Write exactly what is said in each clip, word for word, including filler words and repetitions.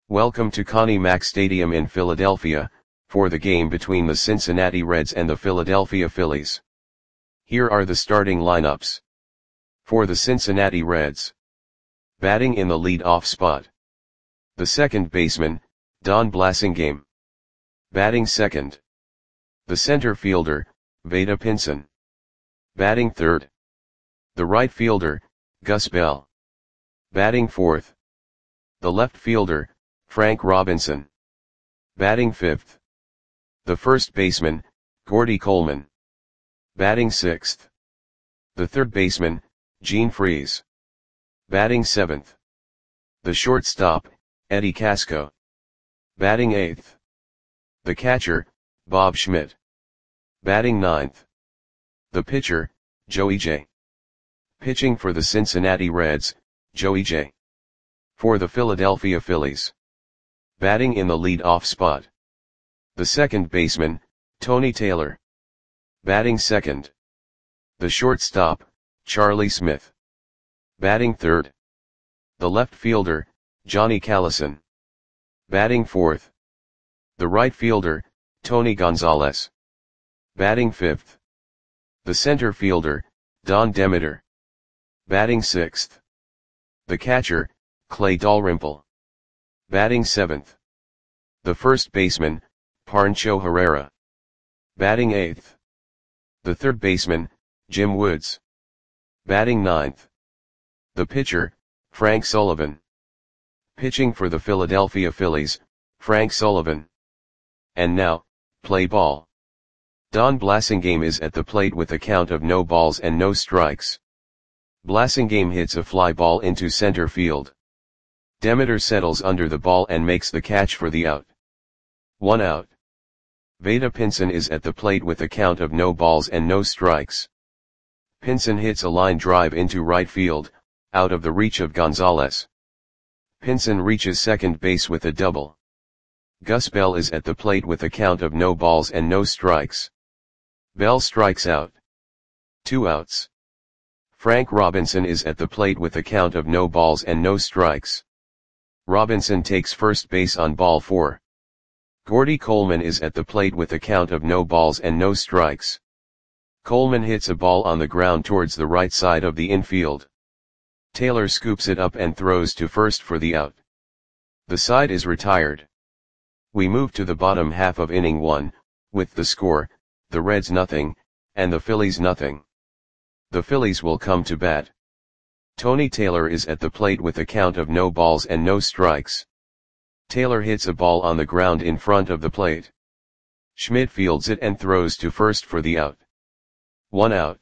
Welcome to Connie Mack Stadium in Philadelphia, for the game between the Cincinnati Reds and the Philadelphia Phillies. Here are the starting lineups. For the Cincinnati Reds. Batting in the lead-off spot. The second baseman, Don Blasingame. Batting second. The center fielder, Vada Pinson. Batting third. The right fielder, Gus Bell. Batting fourth. The left fielder, Frank Robinson. Batting fifth. The first baseman, Gordy Coleman. Batting sixth. The third baseman, Gene Freese. Batting seventh. The shortstop, Eddie Casco. Batting eighth. The catcher, Bob Schmidt. Batting ninth. The pitcher, Joey J. Pitching for the Cincinnati Reds, Joey J. For the Philadelphia Phillies. Batting in the lead-off spot. The second baseman, Tony Taylor. Batting second. The shortstop, Charlie Smith. Batting third. The left fielder, Johnny Callison. Batting fourth. The right fielder, Tony Gonzalez. Batting fifth. The center fielder, Don Demeter. Batting sixth. The catcher, Clay Dalrymple. Batting seventh. The first baseman, Pancho Herrera. Batting eighth. The third baseman, Jim Woods. Batting ninth. The pitcher, Frank Sullivan. Pitching for the Philadelphia Phillies, Frank Sullivan. And now, play ball. Don Blasingame is at the plate with a count of no balls and no strikes. Blasingame hits a fly ball into center field. Demeter settles under the ball and makes the catch for the out. One out. Vada Pinson is at the plate with a count of no balls and no strikes. Pinson hits a line drive into right field, out of the reach of Gonzalez. Pinson reaches second base with a double. Gus Bell is at the plate with a count of no balls and no strikes. Bell strikes out. Two outs. Frank Robinson is at the plate with a count of no balls and no strikes. Robinson takes first base on ball four. Gordy Coleman is at the plate with a count of no balls and no strikes. Coleman hits a ball on the ground towards the right side of the infield. Taylor scoops it up and throws to first for the out. The side is retired. We move to the bottom half of inning one, with the score, the Reds nothing, and the Phillies nothing. The Phillies will come to bat. Tony Taylor is at the plate with a count of no balls and no strikes. Taylor hits a ball on the ground in front of the plate. Schmidt fields it and throws to first for the out. One out.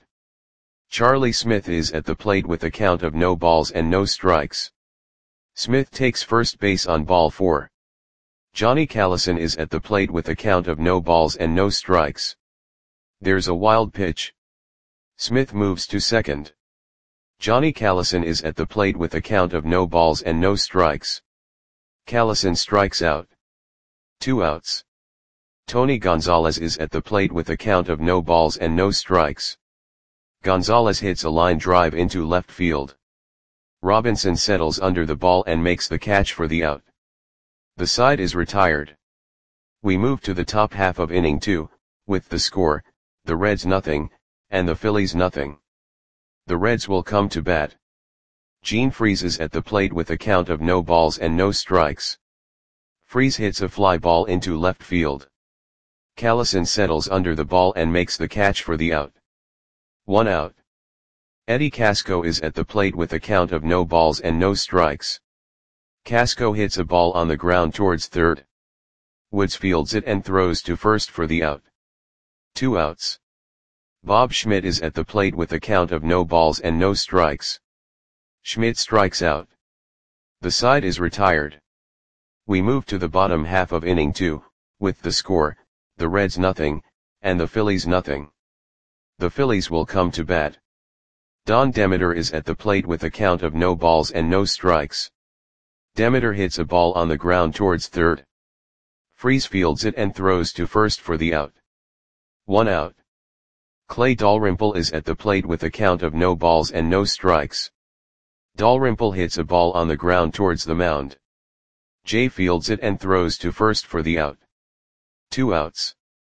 Charlie Smith is at the plate with a count of no balls and no strikes. Smith takes first base on ball four. Johnny Callison is at the plate with a count of no balls and no strikes. There's a wild pitch. Smith moves to second. Johnny Callison is at the plate with a count of no balls and no strikes. Callison strikes out. Two outs. Tony Gonzalez is at the plate with a count of no balls and no strikes. Gonzalez hits a line drive into left field. Robinson settles under the ball and makes the catch for the out. The side is retired. We move to the top half of inning two, with the score, the Reds nothing, and the Phillies nothing. The Reds will come to bat. Gene Freese is at the plate with a count of no balls and no strikes. Freese hits a fly ball into left field. Callison settles under the ball and makes the catch for the out. One out. Eddie Casco is at the plate with a count of no balls and no strikes. Casco hits a ball on the ground towards third. Woods fields it and throws to first for the out. Two outs. Bob Schmidt is at the plate with a count of no balls and no strikes. Schmidt strikes out. The side is retired. We move to the bottom half of inning two, with the score, the Reds nothing, and the Phillies nothing. The Phillies will come to bat. Don Demeter is at the plate with a count of no balls and no strikes. Demeter hits a ball on the ground towards third. Freese fields it and throws to first for the out. One out. Clay Dalrymple is at the plate with a count of no balls and no strikes. Dalrymple hits a ball on the ground towards the mound. Jay fields it and throws to first for the out. Two outs.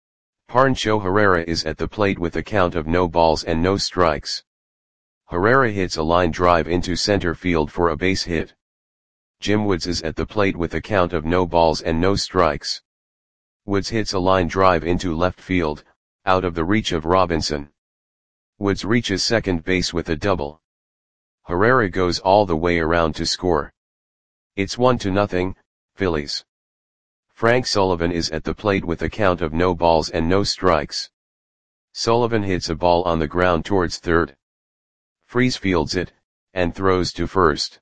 Pancho Herrera is at the plate with a count of no balls and no strikes. Herrera hits a line drive into center field for a base hit. Jim Woods is at the plate with a count of no balls and no strikes. Woods hits a line drive into left field, out of the reach of Robinson. Woods reaches second base with a double. Herrera goes all the way around to score. It's one to nothing, Phillies. Frank Sullivan is at the plate with a count of no balls and no strikes. Sullivan hits a ball on the ground towards third. Freese fields it, and throws to first.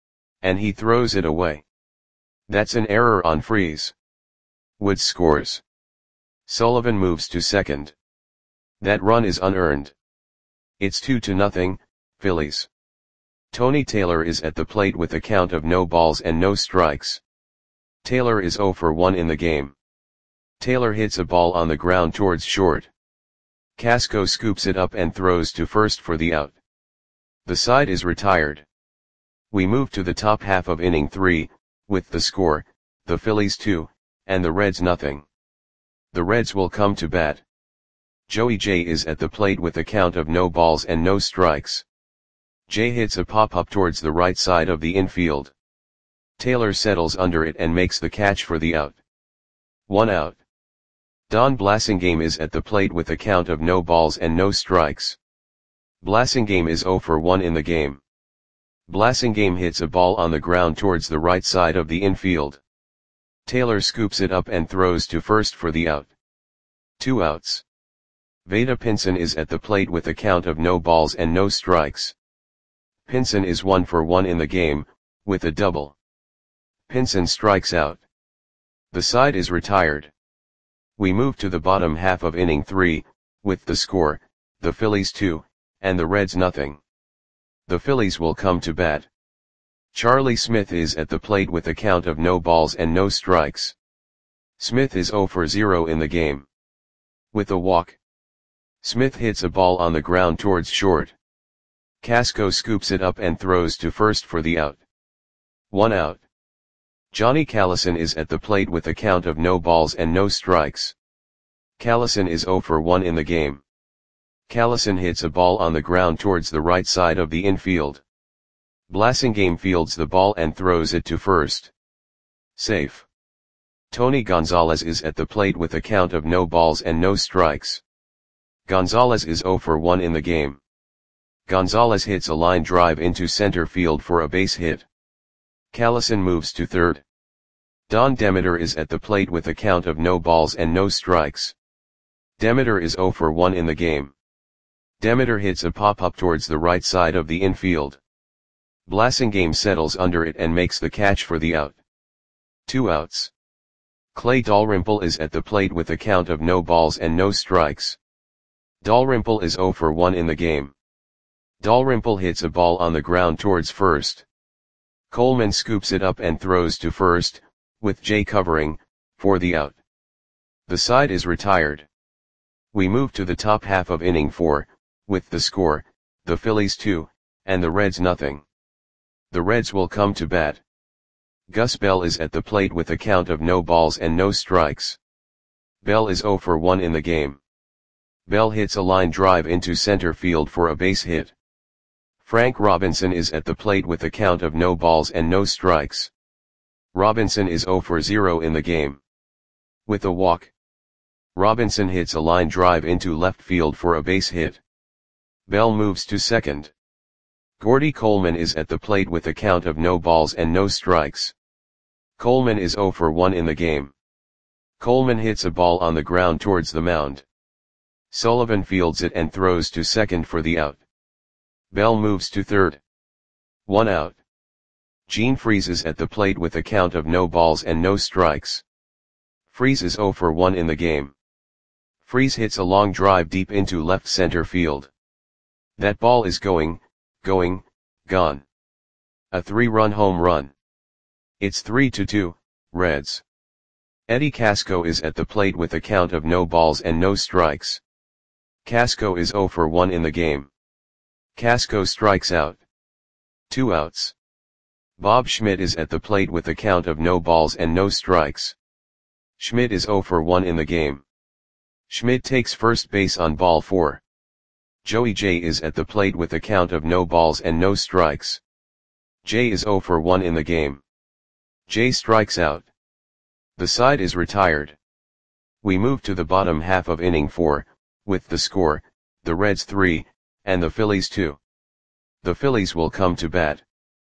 And he throws it away. That's an error on Freese. Woods scores. Sullivan moves to second. That run is unearned. It's two to nothing, Phillies. Tony Taylor is at the plate with a count of no balls and no strikes. Taylor is oh for one in the game. Taylor hits a ball on the ground towards short. Casco scoops it up and throws to first for the out. The side is retired. We move to the top half of inning three, with the score, the Phillies two, and the Reds nothing. The Reds will come to bat. Joey Jay is at the plate with a count of no balls and no strikes. Jay hits a pop-up towards the right side of the infield. Taylor settles under it and makes the catch for the out. One out. Don Blasingame is at the plate with a count of no balls and no strikes. Blasingame is oh for one in the game. Blasingame hits a ball on the ground towards the right side of the infield. Taylor scoops it up and throws to first for the out. Two outs. Vada Pinson is at the plate with a count of no balls and no strikes. Pinson is one for one in the game, with a double. Pinson strikes out. The side is retired. We move to the bottom half of inning three, with the score, the Phillies two, and the Reds nothing. The Phillies will come to bat. Charlie Smith is at the plate with a count of no balls and no strikes. Smith is oh for zero in the game. With a walk. Smith hits a ball on the ground towards short. Casco scoops it up and throws to first for the out. One out. Johnny Callison is at the plate with a count of no balls and no strikes. Callison is oh for one in the game. Callison hits a ball on the ground towards the right side of the infield. Blasingame fields the ball and throws it to first. Safe. Tony Gonzalez is at the plate with a count of no balls and no strikes. Gonzalez is oh for one in the game. Gonzalez hits a line drive into center field for a base hit. Callison moves to third. Don Demeter is at the plate with a count of no balls and no strikes. Demeter is oh for one in the game. Demeter hits a pop-up towards the right side of the infield. Blasingame settles under it and makes the catch for the out. Two outs. Clay Dalrymple is at the plate with a count of no balls and no strikes. Dalrymple is oh for one in the game. Dalrymple hits a ball on the ground towards first. Coleman scoops it up and throws to first, with Jay covering, for the out. The side is retired. We move to the top half of inning four, with the score, the Phillies two, and the Reds nothing. The Reds will come to bat. Gus Bell is at the plate with a count of no balls and no strikes. Bell is oh for one in the game. Bell hits a line drive into center field for a base hit. Frank Robinson is at the plate with a count of no balls and no strikes. Robinson is oh for zero in the game. With a walk. Robinson hits a line drive into left field for a base hit. Bell moves to second. Gordy Coleman is at the plate with a count of no balls and no strikes. Coleman is oh for one in the game. Coleman hits a ball on the ground towards the mound. Sullivan fields it and throws to second for the out. Bell moves to third. One out. Gene Freese is at the plate with a count of no balls and no strikes. Freese is oh for one in the game. Freese hits a long drive deep into left center field. That ball is going, going, gone. A three-run home run. It's three to two, Reds. Eddie Casco is at the plate with a count of no balls and no strikes. Casco is oh for one in the game. Casco strikes out. Two outs. Bob Schmidt is at the plate with a count of no balls and no strikes. Schmidt is zero for one in the game. Schmidt takes first base on ball four. Joey J is at the plate with a count of no balls and no strikes. J is zero for one in the game. J strikes out. The side is retired. We move to the bottom half of inning four, with the score, the Reds three, and the Phillies two. The Phillies will come to bat.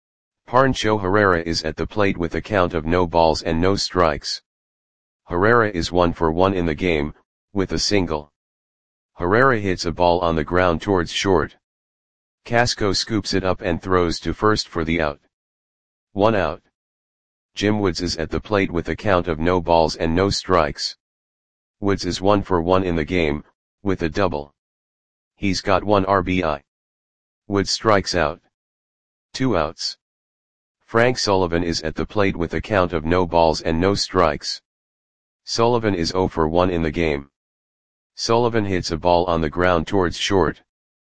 Pancho Herrera is at the plate with a count of no balls and no strikes. Herrera is one for one in the game, with a single. Herrera hits a ball on the ground towards short. Casco scoops it up and throws to first for the out. One out. Jim Woods is at the plate with a count of no balls and no strikes. Woods is one for one in the game, with a double. He's got one R B I. Woods strikes out. Two outs. Frank Sullivan is at the plate with a count of no balls and no strikes. Sullivan is zero for one in the game. Sullivan hits a ball on the ground towards short.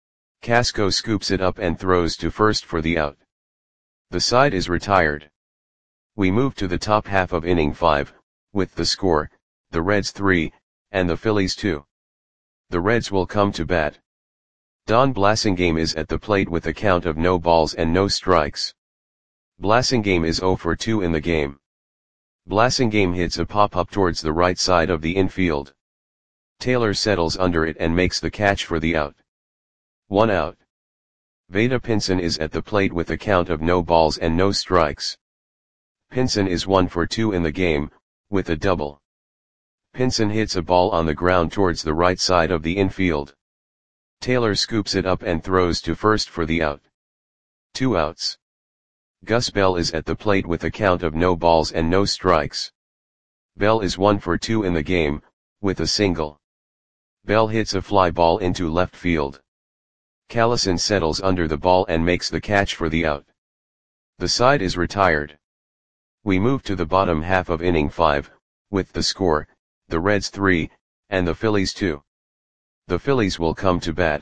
Casco scoops it up and throws to first for the out. The side is retired. We move to the top half of inning five, with the score, the Reds three, and the Phillies two. The Reds will come to bat. Don Blasingame is at the plate with a count of no balls and no strikes. Blasingame is zero for two in the game. Blasingame hits a pop-up towards the right side of the infield. Taylor settles under it and makes the catch for the out. One out. Vada Pinson is at the plate with a count of no balls and no strikes. Pinson is one for two in the game, with a double. Pinson hits a ball on the ground towards the right side of the infield. Taylor scoops it up and throws to first for the out. Two outs. Gus Bell is at the plate with a count of no balls and no strikes. Bell is one for two in the game, with a single. Bell hits a fly ball into left field. Callison settles under the ball and makes the catch for the out. The side is retired. We move to the bottom half of inning five, with the score, the Reds three, and the Phillies two. The Phillies will come to bat.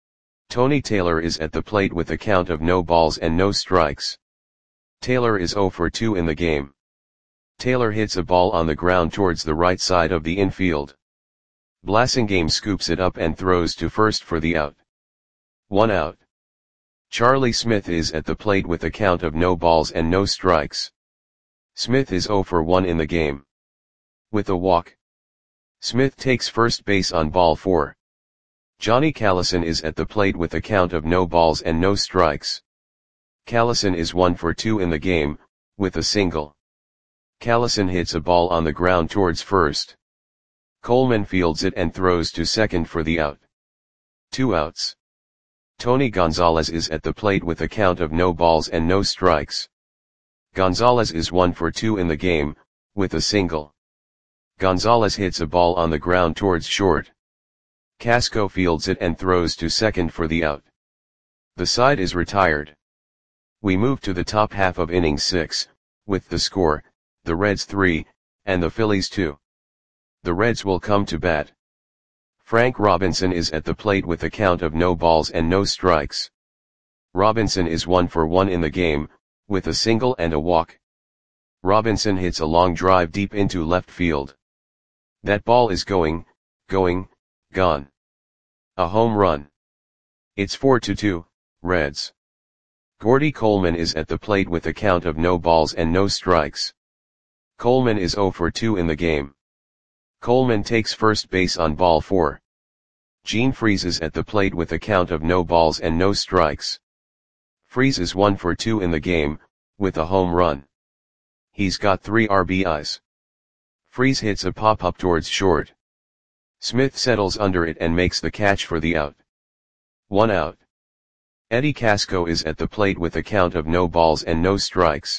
Tony Taylor is at the plate with a count of no balls and no strikes. Taylor is zero for two in the game. Taylor hits a ball on the ground towards the right side of the infield. Blasingame scoops it up and throws to first for the out. One out. Charlie Smith is at the plate with a count of no balls and no strikes. Smith is zero for one in the game. With a walk. Smith takes first base on ball four. Johnny Callison is at the plate with a count of no balls and no strikes. Callison is one for two in the game, with a single. Callison hits a ball on the ground towards first. Coleman fields it and throws to second for the out. Two outs. Tony Gonzalez is at the plate with a count of no balls and no strikes. Gonzalez is one for two in the game, with a single. Gonzalez hits a ball on the ground towards short. Casco fields it and throws to second for the out. The side is retired. We move to the top half of inning six, with the score, the Reds three, and the Phillies two. The Reds will come to bat. Frank Robinson is at the plate with a count of no balls and no strikes. Robinson is one for one in the game, with a single and a walk. Robinson hits a long drive deep into left field. That ball is going, going, gone. A home run. It's four to two, Reds. Gordy Coleman is at the plate with a count of no balls and no strikes. Coleman is zero for two in the game. Coleman takes first base on ball four. Gene Freese is at the plate with a count of no balls and no strikes. Freese is one for two in the game, with a home run. He's got three R B Is. Freese hits a pop-up towards short. Smith settles under it and makes the catch for the out. One out. Eddie Casco is at the plate with a count of no balls and no strikes.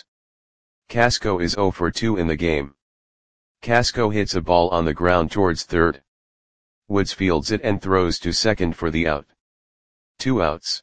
Casco is zero for two in the game. Casco hits a ball on the ground towards third. Woods fields it and throws to second for the out. Two outs.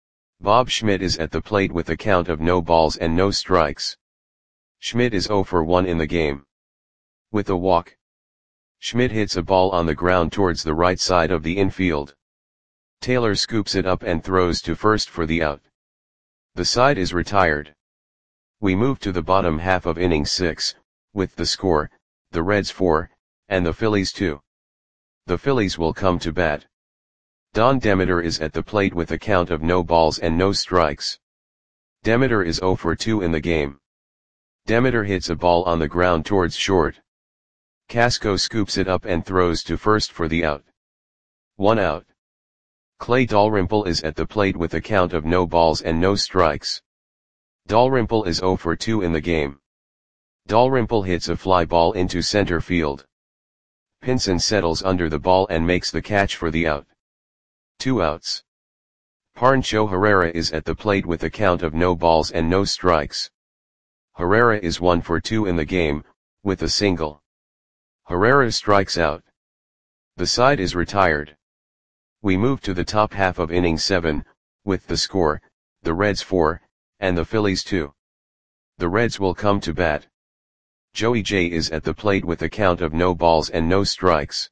Bob Schmidt is at the plate with a count of no balls and no strikes. Schmidt is zero for one in the game. With a walk. Schmidt hits a ball on the ground towards the right side of the infield. Taylor scoops it up and throws to first for the out. The side is retired. We move to the bottom half of inning six, with the score, the Reds four, and the Phillies two. The Phillies will come to bat. Don Demeter is at the plate with a count of no balls and no strikes. Demeter is oh for two in the game. Demeter hits a ball on the ground towards short. Casco scoops it up and throws to first for the out. One out. Clay Dalrymple is at the plate with a count of no balls and no strikes. Dalrymple is oh for two in the game. Dalrymple hits a fly ball into center field. Pinson settles under the ball and makes the catch for the out. Two outs. Pancho Herrera is at the plate with a count of no balls and no strikes. Herrera is one for two in the game, with a single. Herrera strikes out. The side is retired. We move to the top half of inning seven, with the score, the Reds four, and the Phillies two. The Reds will come to bat. Joey J is at the plate with a count of no balls and no strikes.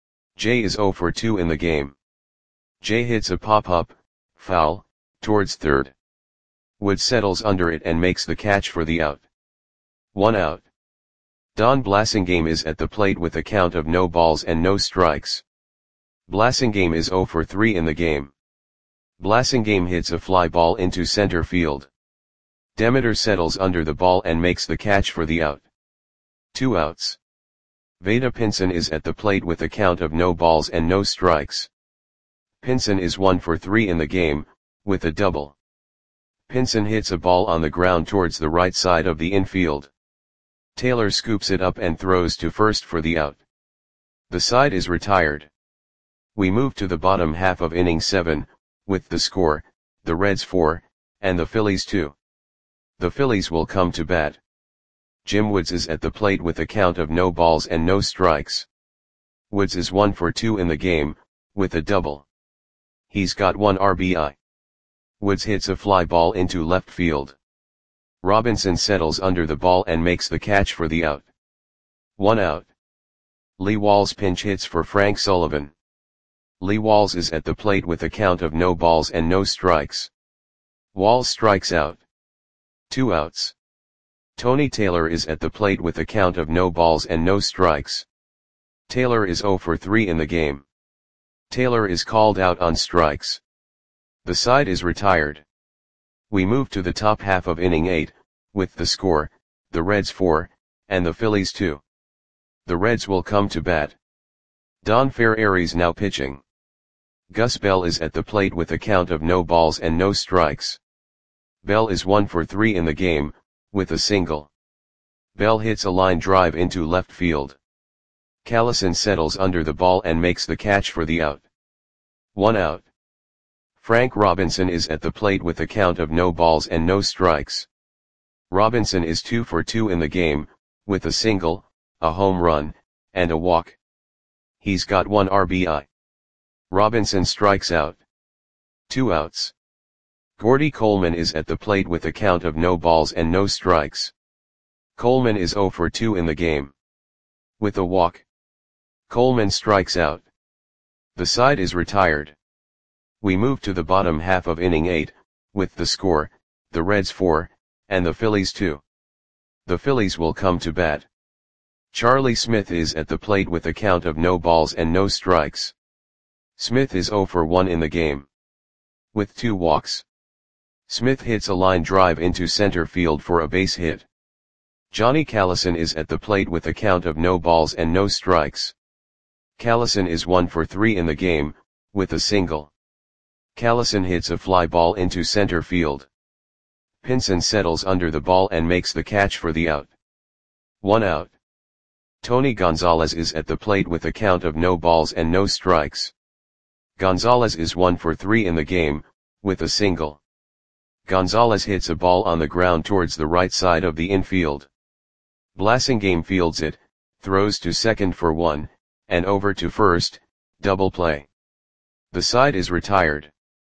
J is oh for two in the game. J hits a pop-up, foul, towards third. Wood settles under it and makes the catch for the out. One out. Don Blasingame is at the plate with a count of no balls and no strikes. Blasingame is oh for three in the game. Blasingame hits a fly ball into center field. Demeter settles under the ball and makes the catch for the out. Two outs. Vada Pinson is at the plate with a count of no balls and no strikes. Pinson is one for three in the game, with a double. Pinson hits a ball on the ground towards the right side of the infield. Taylor scoops it up and throws to first for the out. The side is retired. We move to the bottom half of inning seven, with the score, the Reds four, and the Phillies two. The Phillies will come to bat. Jim Woods is at the plate with a count of no balls and no strikes. Woods is one for two in the game, with a double. He's got one R B I. Woods hits a fly ball into left field. Robinson settles under the ball and makes the catch for the out. One out. Lee Walls pinch hits for Frank Sullivan. Lee Walls is at the plate with a count of no balls and no strikes. Walls strikes out. Two outs. Tony Taylor is at the plate with a count of no balls and no strikes. Taylor is oh for three in the game. Taylor is called out on strikes. The side is retired. We move to the top half of inning eight, with the score, the Reds four, and the Phillies two. The Reds will come to bat. Don Ferreri's now pitching. Gus Bell is at the plate with a count of no balls and no strikes. Bell is one for three in the game, with a single. Bell hits a line drive into left field. Callison settles under the ball and makes the catch for the out. One out. Frank Robinson is at the plate with a count of no balls and no strikes. Robinson is two for two in the game, with a single, a home run, and a walk. He's got one R B I. Robinson strikes out. Two outs. Gordy Coleman is at the plate with a count of no balls and no strikes. Coleman is oh for two in the game. With a walk. Coleman strikes out. The side is retired. We move to the bottom half of inning eight, with the score, the Reds four, and the Phillies two. The Phillies will come to bat. Charlie Smith is at the plate with a count of no balls and no strikes. Smith is oh for one in the game. With two walks. Smith hits a line drive into center field for a base hit. Johnny Callison is at the plate with a count of no balls and no strikes. Callison is one for three in the game, with a single. Callison hits a fly ball into center field. Pinson settles under the ball and makes the catch for the out. One out. Tony Gonzalez is at the plate with a count of no balls and no strikes. Gonzalez is one for three in the game, with a single. Gonzalez hits a ball on the ground towards the right side of the infield. Blasingame fields it, throws to second for one, and over to first, double play. The side is retired.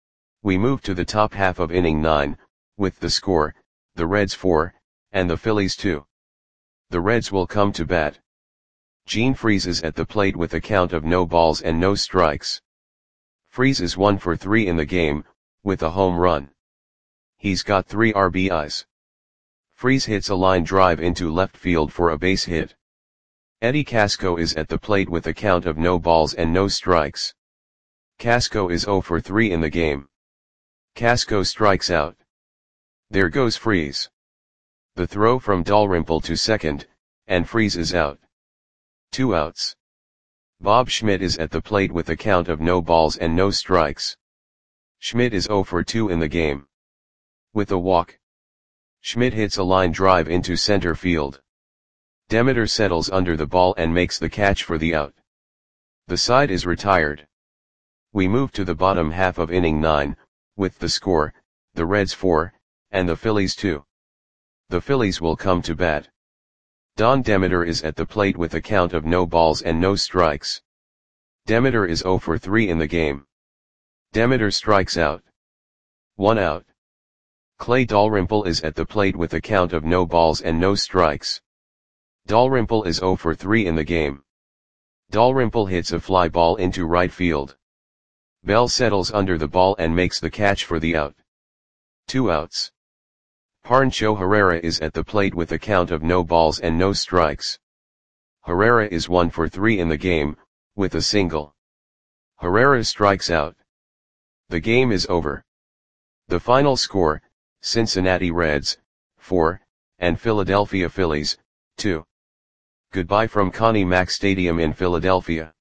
We move to the top half of inning nine, with the score, the Reds four, and the Phillies two. The Reds will come to bat. Gene Freese is at the plate with a count of no balls and no strikes. Freese is one for three in the game, with a home run. He's got three R B Is. Freese hits a line drive into left field for a base hit. Eddie Casco is at the plate with a count of no balls and no strikes. Casco is zero for three in the game. Casco strikes out. There goes Freese. The throw from Dalrymple to second, and Freese is out. Two outs. Bob Schmidt is at the plate with a count of no balls and no strikes. Schmidt is zero for two in the game. With a walk, Schmidt hits a line drive into center field. Demeter settles under the ball and makes the catch for the out. The side is retired. We move to the bottom half of inning nine, with the score, the Reds four, and the Phillies two. The Phillies will come to bat. Don Demeter is at the plate with a count of no balls and no strikes. Demeter is zero for three in the game. Demeter strikes out. One out. Clay Dalrymple is at the plate with a count of no balls and no strikes. Dalrymple is zero for three in the game. Dalrymple hits a fly ball into right field. Bell settles under the ball and makes the catch for the out. Two outs. Pancho Herrera is at the plate with a count of no balls and no strikes. Herrera is one for three in the game, with a single. Herrera strikes out. The game is over. The final score, Cincinnati Reds, four, and Philadelphia Phillies, two. Goodbye from Connie Mack Stadium in Philadelphia.